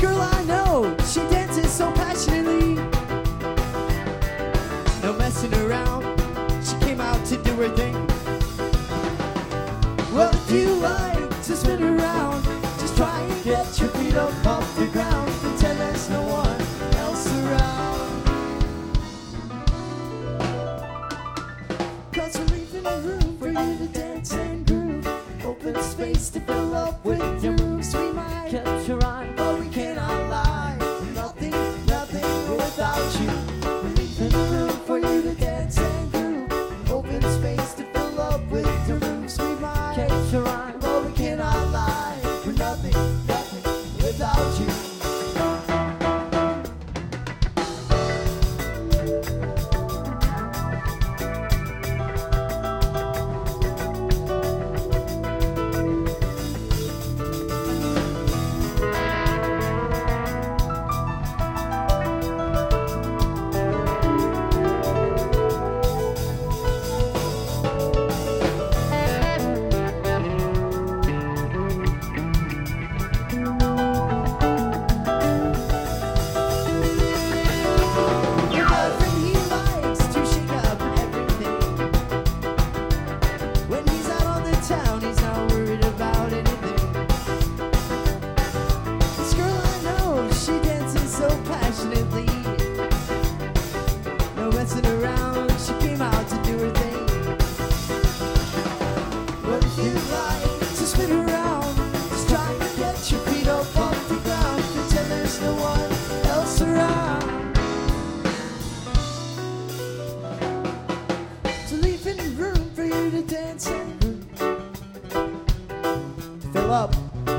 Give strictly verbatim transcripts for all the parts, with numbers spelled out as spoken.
girl I know, she dances so passionately. No messing around, she came out to do her thing. Well, if you like to spin around, just try and get your feet up off the ground. Pretend there's no one else around. 'Cause we're leaving a room for you to dance and groove. Open space to fill up with your moves. We might catch your eye, but we cannot lie. Nothing, nothing without you. We're leaving a room for you to dance and groove. Open space to fill up with your moves. We might catch your eye, but we cannot lie. We're nothing, nothing without you. Around, she came out to do her thing. But if you like to spin around, just try to get your feet up off the ground. Pretend there's no one else around. So leaving room for you to dance and groove, to fill up.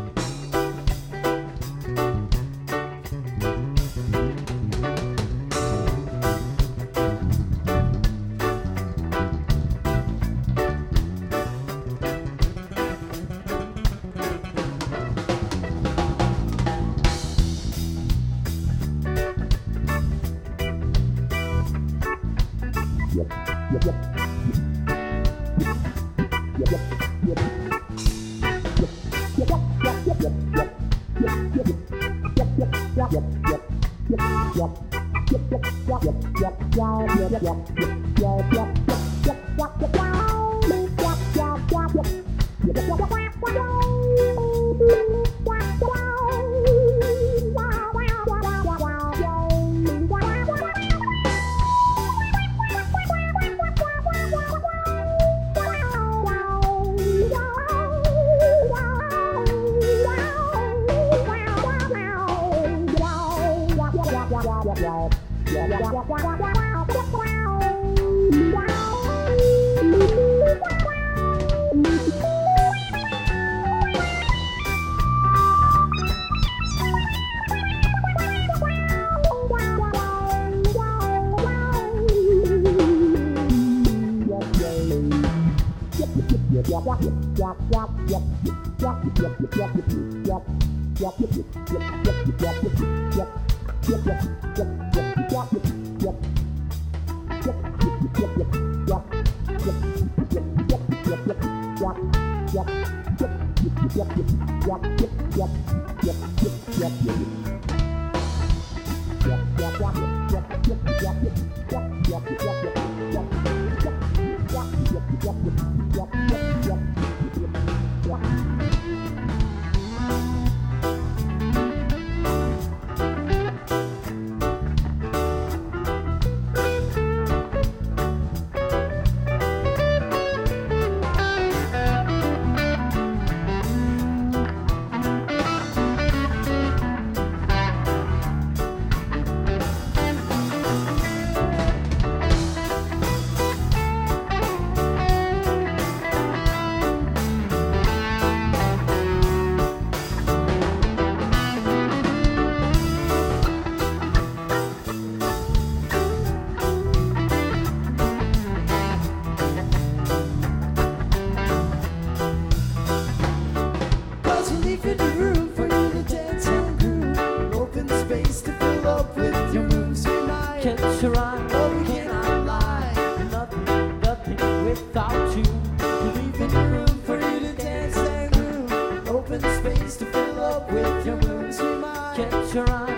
Catch your eye, oh, we cannot lie. Nothing, nothing without you. Leaving room for you to dance and groove. Open space to fill up with your moves. We might catch your eye.